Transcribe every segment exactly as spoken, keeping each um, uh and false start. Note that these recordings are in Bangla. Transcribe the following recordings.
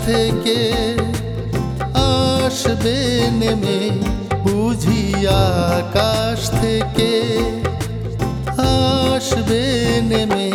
থেকে আসবে নেমে, বুঝি আকাশ থেকে আসবে নেমে।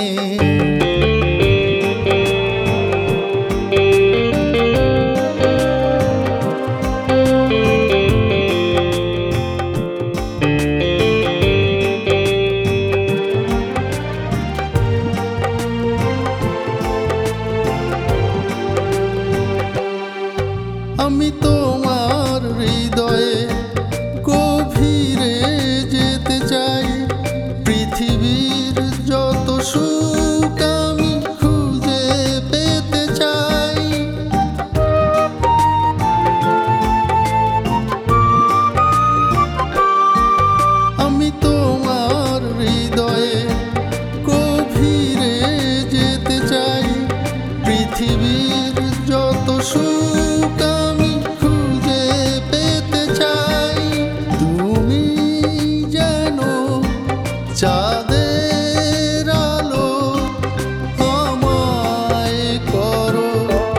আমি তোমার হৃদয়ে গভীরে যেতে চাই, পৃথিবীর যত সুখ আমি খুঁজে পেতে চাই। আমি তোমার হৃদয়ে গভীরে যেতে চাই, পৃথিবীর যত সুখ আমি খুঁজে পেতে চাই। তুমি যেন চাঁদের আলো আমায় করো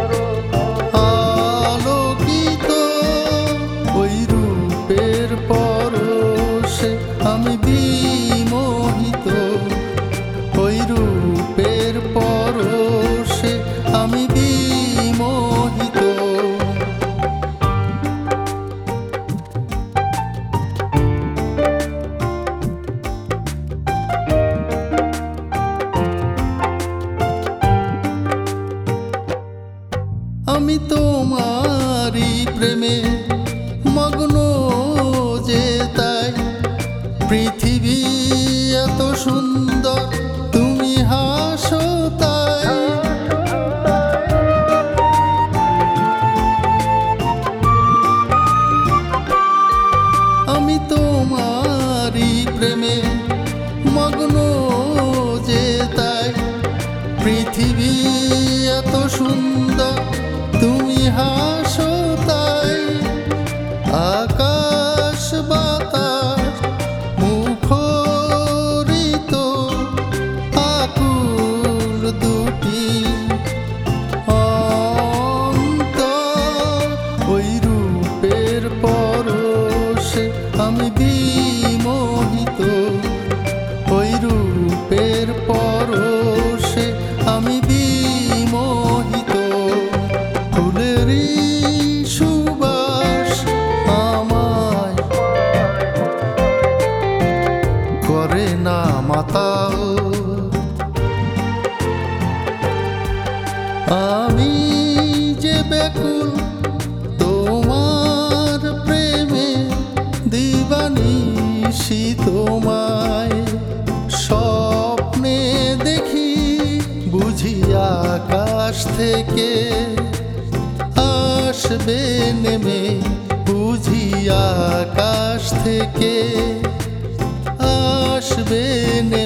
আলোকিত, ওই রূপের পরশে আমি বিমোহিত, ওই রূপের পরশে আমি বিমোহিত। আমি তোমারই প্রেমে মগ্ন যে তাই, পৃথিবী এত সুন্দর তুমি হাসো তাই। আমি তোমারই প্রেমে মগ্ন যে তাই, পৃথিবী এত সুন্দর তুমি হাসো তাই। আকাশ বাতাস মুখরিত আকুল দুটি অন্তর, ওই রূপের পরশে আমি বিমোহিত, ওই রূপের পরশে আমি বিমোহিত। ফুলেরই সুবাস আমায় করে না মাতাল, আমি যে ব্যাকুল তোমার প্রেমে দিবানিশি তোমায় স্বপ্নে দেখি, বুঝি আকাশ থেকে আসবে নেমে, বুঝি আকাশ থেকে আসবে নেমে।